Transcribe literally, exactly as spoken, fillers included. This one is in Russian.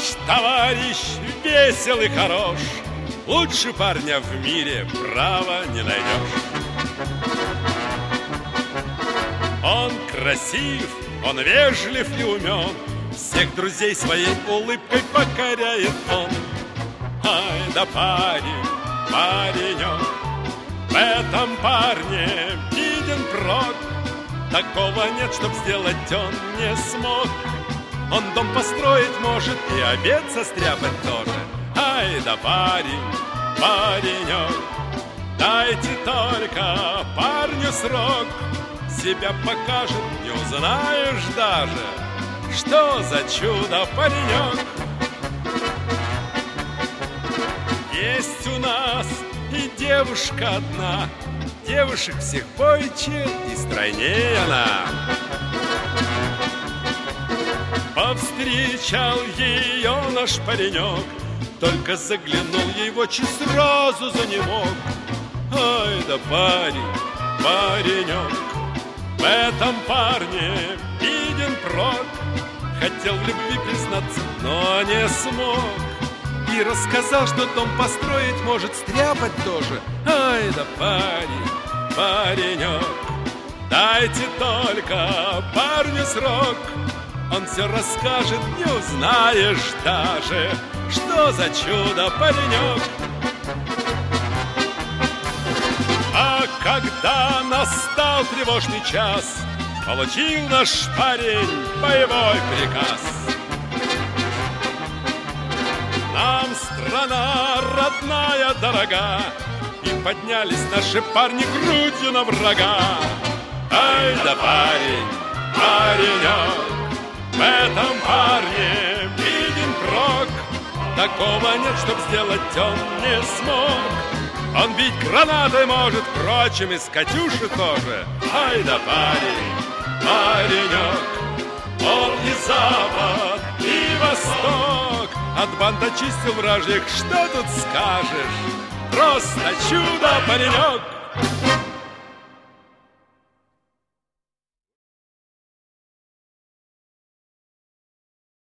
Наш товарищ весел и хорош, лучше парня в мире, право, не найдешь. Он красив, он вежлив и умен, всех друзей своей улыбкой покоряет он. Ай да парень, паренек, в этом парне виден прок. Такого нет, чтоб сделать он не смог. Он дом построить может и обед состряпать тоже. Ай да парень, паренек, дайте только парню срок. Себя покажет, не узнаешь даже, что за чудо паренек. Есть у нас и девушка одна, девушек всех бойче и стройнее она. Повстречал ее наш паренек, только заглянул ей в очи, сразу занемог. Ай да парень, паренек, в этом парне виден прок. Хотел в любви признаться, но не смог. И рассказал, что дом построить может, стряпать тоже. Ай да парень, паренек, дайте только парню срок. Он все расскажет, не узнаешь даже, что за чудо паренек. А когда настал тревожный час, получил наш парень боевой приказ. Нам страна родная дорога, и поднялись наши парни грудью на врага. Ай да парень, паренек, в этом парне виден прок. Такого нет, чтоб сделать он не смог. Он бить гранатой может, впрочем, и с Катюши тоже. Ай да парень, паренек, он и запад, и восток. От банд очистил вражьих, что тут скажешь? Просто чудо паренек.